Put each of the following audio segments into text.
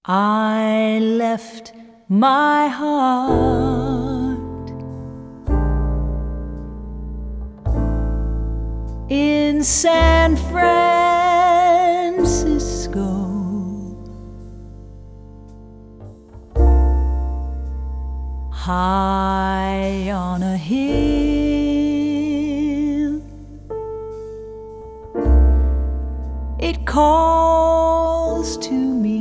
I left my heart in San Francisco, high on a hill. It calls to me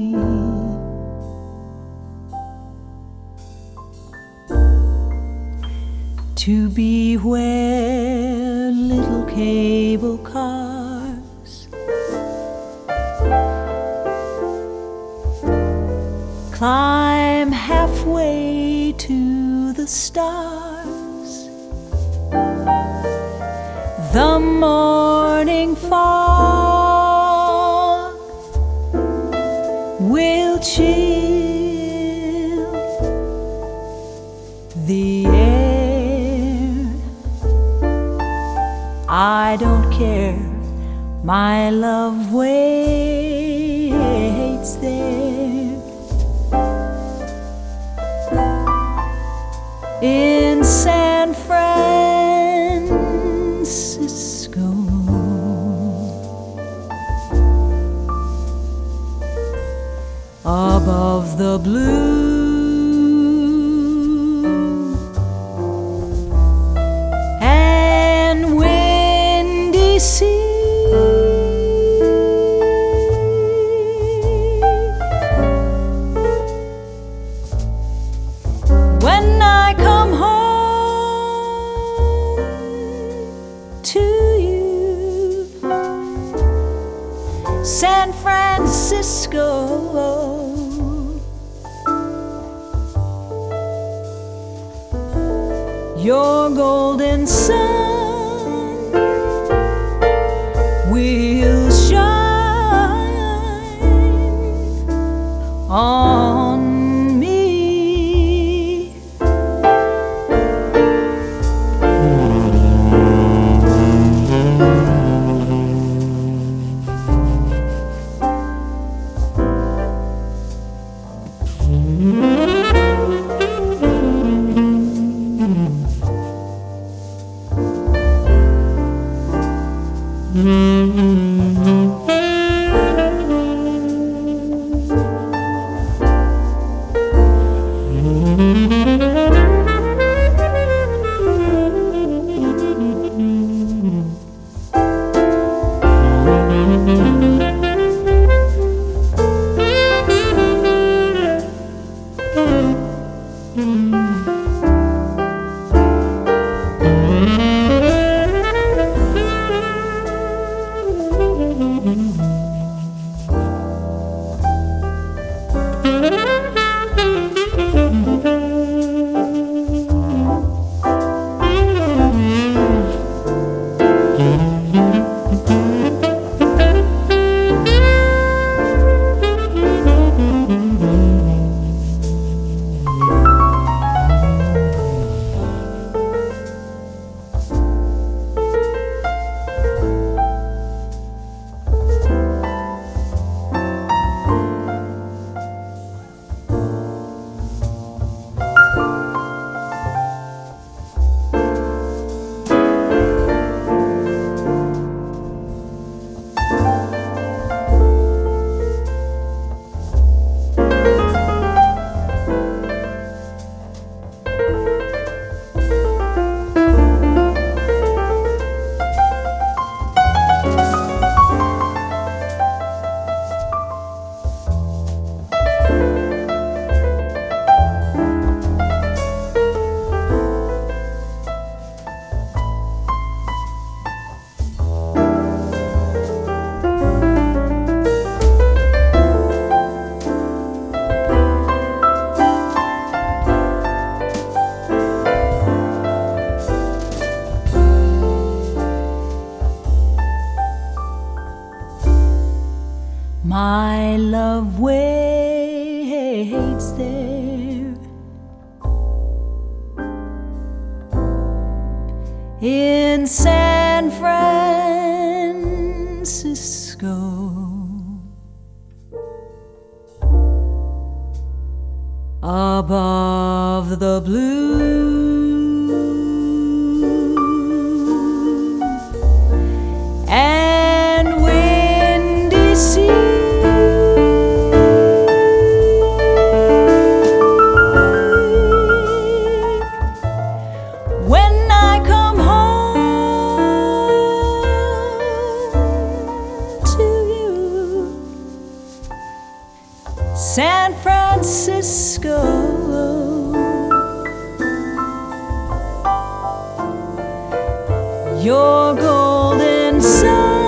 to be where little cable cars climb halfway to the stars. The morning fog will chill the air. I don't care, my love waits there in San Francisco. Above the blue and windy sea, when I come home to you, San Francisco, your golden sun will shine on me. My love waits there in San Francisco. above the blue and windy sea. When I come home to you, San Francisco, your golden sun